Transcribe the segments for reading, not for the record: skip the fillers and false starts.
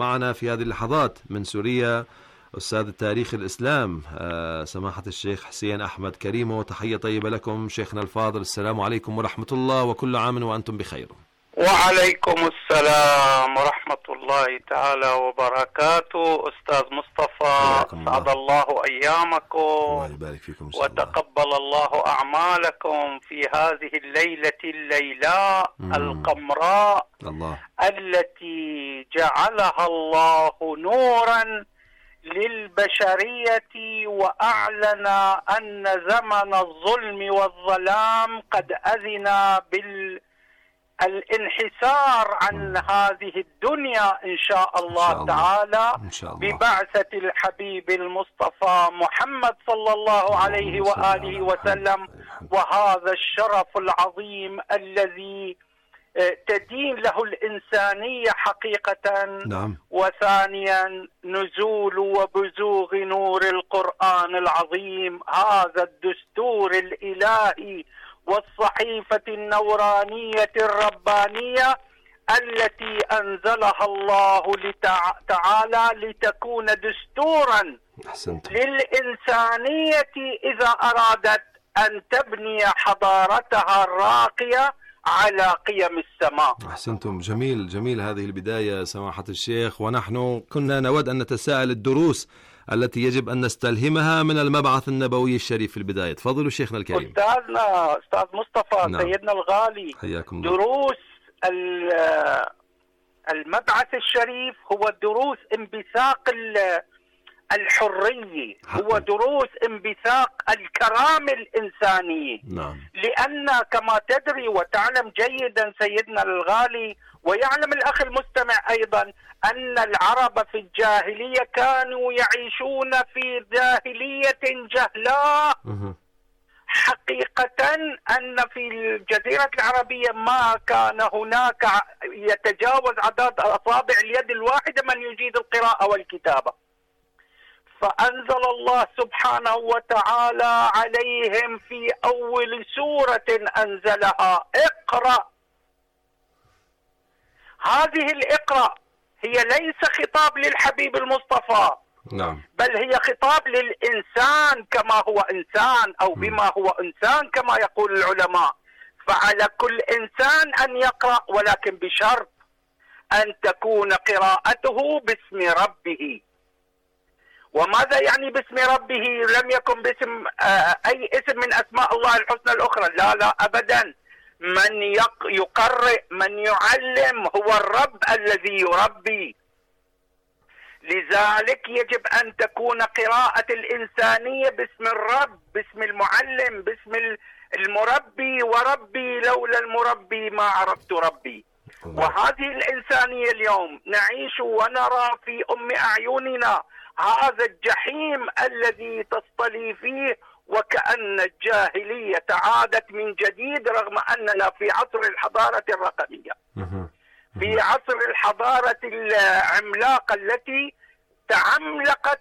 معنا في هذه اللحظات من سوريا أستاذ التاريخ الإسلام سماحة الشيخ حسين أحمد كريمو. تحية طيبة لكم شيخنا الفاضل، السلام عليكم ورحمة الله، وكل عام وأنتم بخير. وعليكم السلام ورحمة الله تعالى وبركاته. أستاذ مصطفى، سعد الله أيامكم، الله يبارك فيكم، وتقبل الله أعمالكم في هذه الليلة الليلاء القمراء التي جعلها الله نورا للبشرية، وأعلن أن زمن الظلم والظلام قد أذن الانحسار عن هذه الدنيا إن شاء الله تعالى ببعثة الحبيب المصطفى محمد صلى الله عليه وآله وسلم، وهذا الشرف العظيم الذي تدين له الإنسانية حقيقة. وثانيا نزول وبزوغ نور القرآن العظيم، هذا الدستور الإلهي والصحيفة النورانية الربانية التي أنزلها الله تعالى لتكون دستورا للإنسانية إذا أرادت أن تبني حضارتها الراقية على قيم السماء. أحسنتم، جميل جميل هذه البداية سماحة الشيخ. ونحن كنا نود أن نتساءل الدروس التي يجب أن نستلهمها من المبعث النبوي الشريف في البداية. تفضلوا شيخنا الكريم. أستاذنا أستاذ مصطفى، سيدنا الغالي، حياكم دروس المبعث الشريف هو دروس انبثاق الحرية، هو دروس انبثاق الكرامة الإنسانية. لأن كما تدري وتعلم جيدا سيدنا الغالي، ويعلم الأخ المستمع أيضا، أن العرب في الجاهلية كانوا يعيشون في جاهلية جهلاء. حقيقة أن في الجزيرة العربية ما كان هناك يتجاوز عدد أصابع اليد الواحدة من يجيد القراءة والكتابة، فأنزل الله سبحانه وتعالى عليهم في أول سورة أنزلها: اقرأ. هذه الإقرأ هي ليس خطاب للحبيب المصطفى، بل هي خطاب للإنسان كما هو إنسان، أو بما هو إنسان كما يقول العلماء. فعلى كل إنسان أن يقرأ، ولكن بشرط أن تكون قراءته باسم ربه. وماذا يعني باسم ربه؟ لم يكن باسم أي اسم من أسماء الله الحسنى الأخرى، لا أبدا. من يقرئ، من يعلم، هو الرب الذي يربي. لذلك يجب أن تكون قراءة الإنسانية باسم الرب، باسم المعلم، باسم المربي. وربي لولا المربي ما عرفت ربي. وهذه الإنسانية اليوم نعيش ونرى في أم أعيننا هذا الجحيم الذي تصطلي فيه، وكأن الجاهلية عادت من جديد، رغم أننا في عصر الحضارة الرقمية، في عصر الحضارة العملاقة التي تعملقت،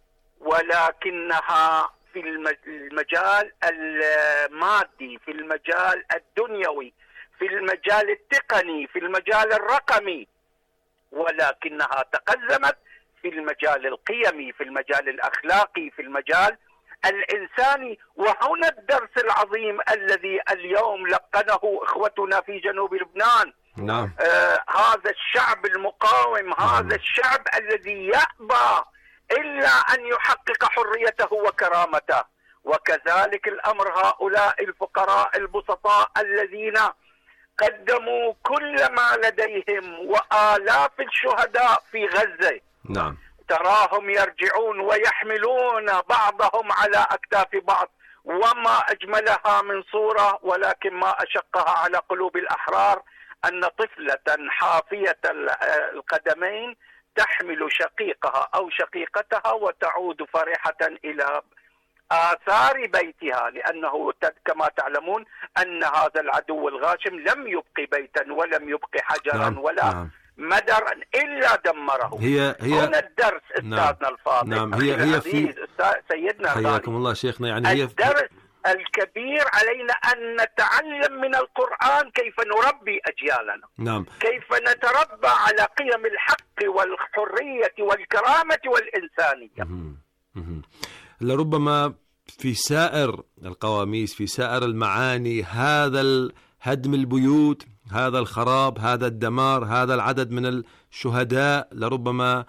ولكنها في المجال المادي، في المجال الدنيوي، في المجال التقني، في المجال الرقمي، ولكنها تقزمت في المجال القيمي، في المجال الأخلاقي، في المجال الإنساني. وهنا الدرس العظيم الذي اليوم لقنه إخوتنا في جنوب لبنان. هذا الشعب المقاوم، هذا الشعب الذي يأبى إلا أن يحقق حريته وكرامته. وكذلك الأمر هؤلاء الفقراء البسطاء الذين قدموا كل ما لديهم، وآلاف الشهداء في غزة. تراهم يرجعون ويحملون بعضهم على أكتاف بعض، وما أجملها من صورة، ولكن ما أشقها على قلوب الأحرار أن طفلة حافية القدمين تحمل شقيقها أو شقيقتها وتعود فرحة إلى آثار بيتها، لأنه كما تعلمون أن هذا العدو الغاشم لم يبقي بيتا ولم يبقي حجرا ولا مدرا إلا دمره. هنا الدرس أستاذنا الفاضل. هي في سيدنا حياكم الله شيخنا. يعني هي الدرس الكبير علينا أن نتعلم من القرآن كيف نربي أجيالنا. نعم. كيف نتربى على قيم الحق والحرية والكرامة والإنسانية. لربما في سائر القواميس، في سائر المعاني، هذا هدم البيوت، هذا الخراب، هذا الدمار، هذا العدد من الشهداء لربما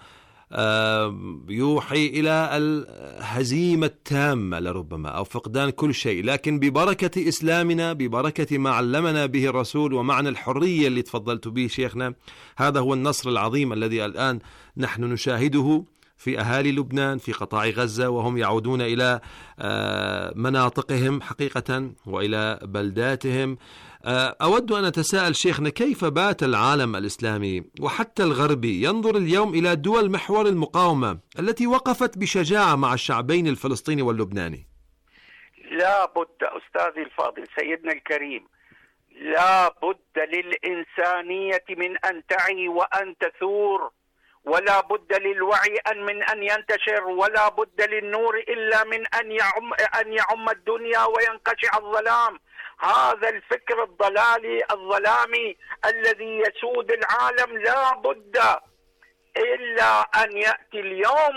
يوحي إلى الهزيمة التامة لربما، أو فقدان كل شيء. لكن ببركة إسلامنا، ببركة ما علمنا به الرسول ومعنى الحرية اللي تفضلت به شيخنا، هذا هو النصر العظيم الذي الآن نحن نشاهده في أهالي لبنان في قطاع غزة، وهم يعودون إلى مناطقهم حقيقة وإلى بلداتهم. أود أن أتساءل شيخنا، كيف بات العالم الإسلامي وحتى الغربي ينظر اليوم إلى دول محور المقاومة التي وقفت بشجاعة مع الشعبين الفلسطيني واللبناني؟ لا بد أستاذي الفاضل سيدنا الكريم، لا بد للإنسانية من أن تعي وأن تثور، ولا بد للوعي من أن ينتشر، ولا بد للنور إلا من أن يعم الدنيا وينقشع الظلام. هذا الفكر الظلامي الذي يسود العالم لا بد إلا أن يأتي اليوم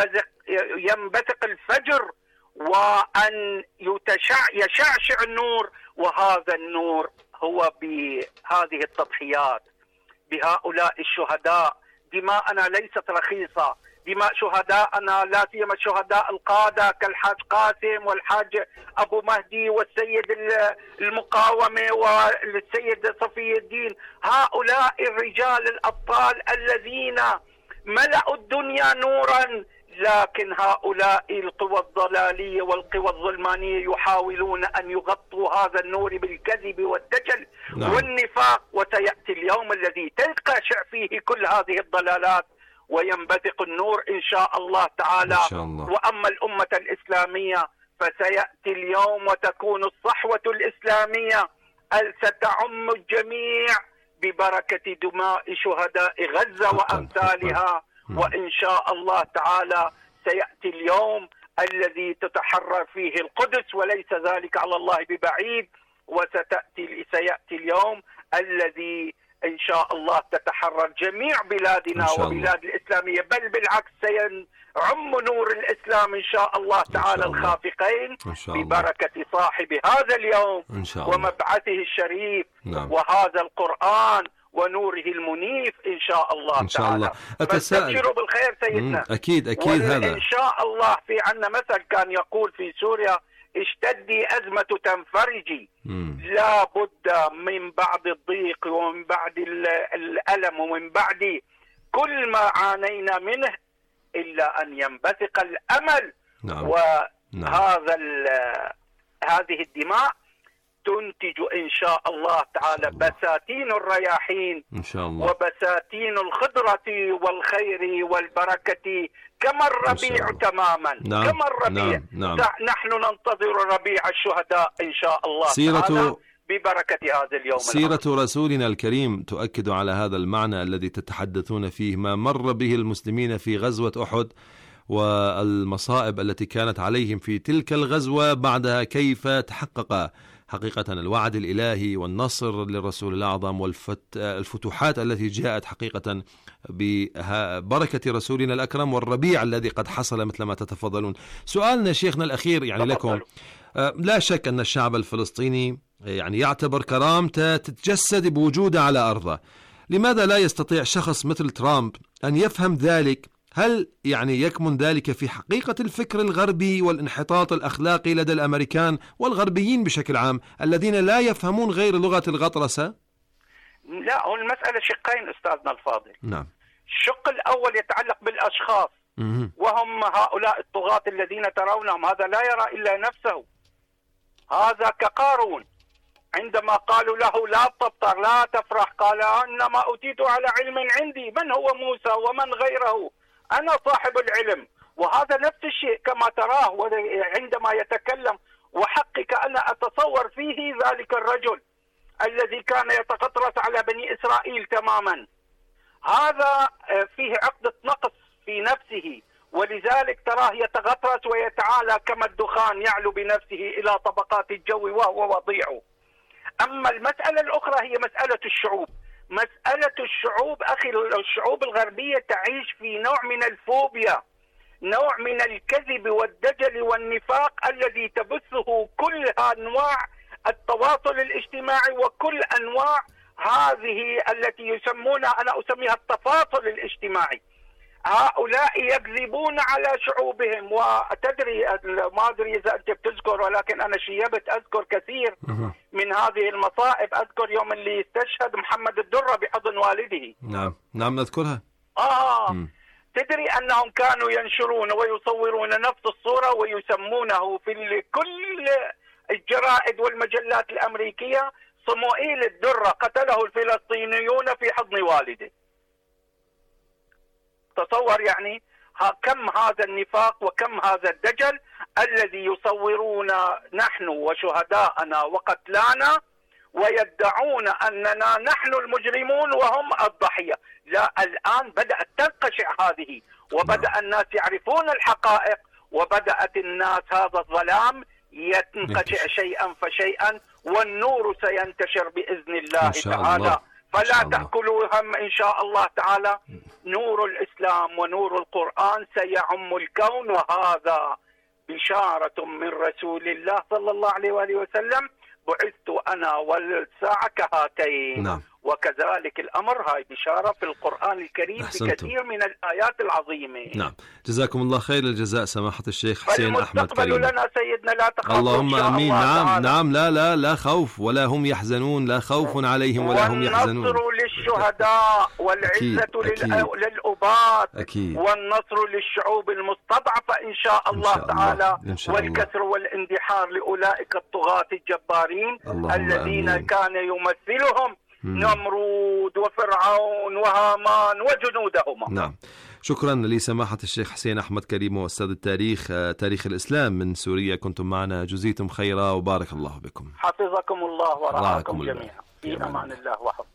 وينبثق الفجر، وأن يشعشع النور. وهذا النور هو بهذه التضحيات، بهؤلاء الشهداء. دماءنا ليست رخيصة، دماء شهداءنا لا سيما الشهداء القادة كالحاج قاسم والحاج أبو مهدي والسيد المقاومة والسيد صفي الدين، هؤلاء الرجال الأبطال الذين ملأوا الدنيا نورا. لكن هؤلاء القوى الضلالية والقوى الظلمانية يحاولون أن يغطوا هذا النور بالكذب والدجل والنفاق. وسيأتي اليوم الذي تنقشع فيه كل هذه الضلالات وينبثق النور إن شاء الله تعالى. إن شاء الله. وأما الأمة الإسلامية فسيأتي اليوم وتكون الصحوة الإسلامية ستعم الجميع ببركة دماء شهداء غزة وأمثالها. وإن شاء الله تعالى سيأتي اليوم الذي تتحرر فيه القدس، وليس ذلك على الله ببعيد. سيأتي اليوم الذي إن شاء الله تتحرر جميع بلادنا وبلاد الإسلامية، بل بالعكس سيعم نور الإسلام إن شاء الله تعالى الخافقين ببركة صاحب هذا اليوم ومبعثه الشريف وهذا القرآن ونوره المنيف إن شاء الله إن شاء الله. فاستبشروا بالخير سيدنا. أكيد هذا إن شاء الله. في عنا مثل كان يقول في سوريا: اشتدي أزمة تنفرجي. لا بد من بعد الضيق ومن بعد الألم ومن بعد كل ما عانينا منه إلا أن ينبثق الأمل. هذه الدماء تنتج إن شاء الله تعالى بساتين الرياحين إن شاء الله، وبساتين الخضرة والخير والبركة كما الربيع تماما. كما الربيع. نحن ننتظر ربيع الشهداء إن شاء الله تعالى ببركة هذا اليوم. سيرة رسولنا الكريم تؤكد على هذا المعنى الذي تتحدثون فيه، ما مر به المسلمين في غزوة أحد والمصائب التي كانت عليهم في تلك الغزوة، بعدها كيف تحقق حقيقة الوعد الإلهي والنصر للرسول الأعظم والفتوحات التي جاءت حقيقة ببركة رسولنا الأكرم والربيع الذي قد حصل مثل ما تتفضلون. سؤالنا شيخنا الأخير لكم، لا شك أن الشعب الفلسطيني يعتبر كرامته تتجسد بوجوده على أرضه. لماذا لا يستطيع شخص مثل ترامب أن يفهم ذلك؟ هل يكمن ذلك في حقيقة الفكر الغربي والانحطاط الأخلاقي لدى الأمريكان والغربيين بشكل عام الذين لا يفهمون غير لغة الغطرسة؟ لا، المسألة شقين أستاذنا الفاضل. نعم. الشق الأول يتعلق بالأشخاص، وهم هؤلاء الطغاة الذين ترونهم. هذا لا يرى إلا نفسه. هذا كقارون عندما قالوا له لا تبطر لا تفرح، قال إنما أوتيت على علم عندي. من هو موسى ومن غيره؟ أنا صاحب العلم. وهذا نفس الشيء كما تراه عندما يتكلم، وحقك أنا أتصور فيه ذلك الرجل الذي كان يتقطرس على بني إسرائيل تماما. هذا فيه عقدة نقص في نفسه، ولذلك تراه يتغطرس ويتعالى كما الدخان يعلو بنفسه إلى طبقات الجو وهو وضيع. أما المسألة الأخرى هي مسألة الشعوب. مسألة الشعوب أخي، الشعوب الغربية تعيش في نوع من الفوبيا، نوع من الكذب والدجل والنفاق الذي تبثه كل أنواع التواصل الاجتماعي وكل أنواع هذه التي يسمونها، أنا أسميها التفاصل الاجتماعي. هؤلاء يكذبون على شعوبهم. وتدري، ما أدري إذا أنت بتذكر، ولكن أنا شيبت أذكر كثير من هذه المصائب. أذكر يوم اللي استشهد محمد الدرة بحضن والده. نعم نذكرها. تدري أنهم كانوا ينشرون ويصورون نفس الصورة ويسمونه في كل الجرائد والمجلات الأمريكية صموئيل الدرة قتله الفلسطينيون في حضن والده. تصور يعني كم هذا النفاق وكم هذا الدجل الذي يصورون نحن وشهداءنا وقتلانا ويدعون أننا نحن المجرمون وهم الضحية. لا، الآن بدأت تنقشع هذه، وبدأ الناس يعرفون الحقائق، وبدأت الناس هذا الظلام ينقشع شيئا فشيئا، والنور سينتشر بإذن الله تعالى. فلا تأكلوا هم، إن شاء الله تعالى نور الإسلام ونور القرآن سيعم الكون، وهذا بشارة من رسول الله صلى الله عليه وآله وسلم. بعثت أنا والساعة كهاتين. وكذلك الأمر، هاي بشارة في القرآن الكريم بكثير من الآيات العظيمة. نعم، جزاكم الله خير الجزاء سماحة الشيخ حسين أحمد كريم. لنا سيدنا، لا تخافوا. اللهم آمين. نعم لا خوف ولا هم يحزنون، لا خوف عليهم ولا هم يحزنون. والنصر للشهداء والعزة للأباط، والنصر للشعوب المستضعفة إن شاء الله تعالى، والكسر والاندحار لأولئك الطغاة الجبارين الذين كان يمثلهم نمرود وفرعون وهامان وجنودهما. نعم، شكرا لسماحة الشيخ حسين أحمد كريم، أستاذ التاريخ، تاريخ الإسلام من سوريا. كنتم معنا، جزيتم خيرا وبارك الله بكم. حفظكم الله ورعاكم جميعا. في أمان الله وحفظه.